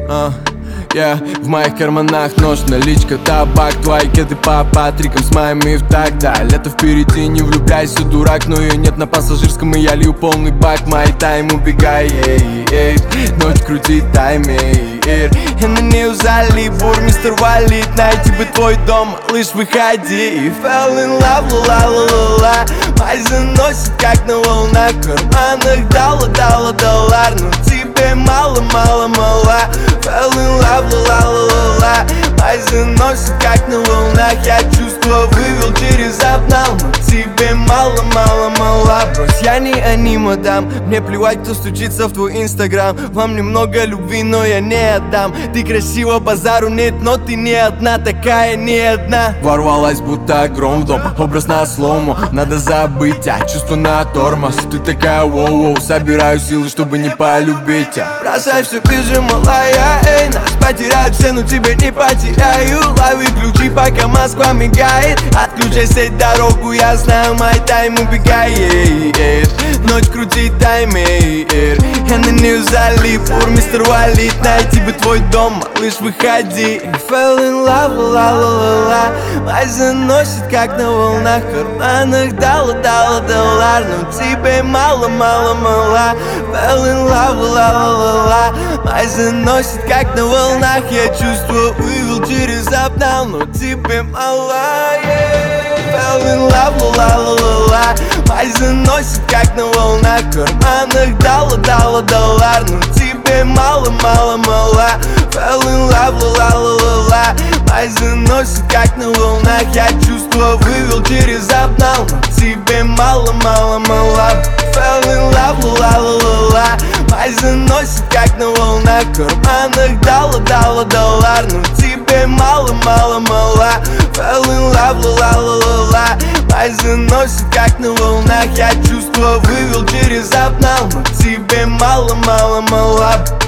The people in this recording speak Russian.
В моих карманах нож, наличка, табак, твои кеды по Патрикам с моими в так, да. Лето впереди, не влюбляйся, дурак, но ее нет на пассажирском, и я лью полный бак. Мой тайм убегай, ночь крутит таймер. И на нее залив, мистер Валит, найти бы твой дом, малыш, выходи. Fell in love, ла-ла-ла-ла-ла. Май заносит, как на волнах, в карманах дала доллар, но тебе мало-мало-мало. Fell in love, ла-ла-ла-ла-ла. Май заносит, как на волнах, я чувство вывел через обнал, но тебе мало-мало-мало. Брось, я не аниме-дам, мне плевать, кто стучится в твой инстаграм. Вам немного любви, но я не отдам. Ты красива, базару нет, но ты не одна, такая не одна. Ворвалась будто гром в дом, образ на слому, надо забыть, чувство на тормоз. Ты такая воу-воу, собираю силы, чтобы не полюбить тебя. Бросай все, бежи, малая, эй, нас потеряют все, но тебя не потеряю. Лови ключи, пока Москва мигает, отключай сеть, дорогу я знаю, мой тайм убегает. Ночь крутит таймер, я на нее залип, мистер Валит, найти бы твой дом, малыш, выходи. Fell in love, ла-ла-ла-ла. Май заносит, как на волнах, в карманах дала доллар, но тебе мало-мало-мало. Fell in love, ла-ла-ла-ла. Май заносит, как на волнах, я чувство вывел через обнал, но тебе мало. Fell in love, ла-ла-ла-ла. Май заносит, как на волнах, в карманах дала доллар, но тебе мало-мало-мало. Fell in love, ла-ла-ла-ла. Май заносит, как на волнах, я чувство вывел через обнал, но тебе мало-мало-мало. Fell in love, ла-ла-ла-ла. Май заносит, как на волнах, в карманах дала доллар, но тебе мало-мало-мало. Fell in love, ла-ла-ла-ла. Май заносит, как на волнах, я чувство вывел через обнал, но тебе мало-мало-мало.